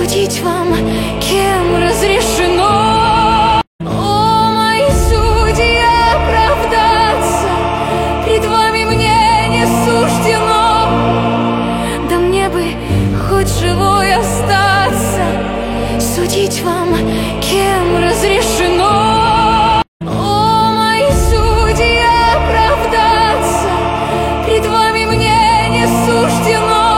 судить вам, кем разрешено. О, мои судьи, оправдаться пред вами мне не суждено. Да мне бы хоть живой остаться, судить вам,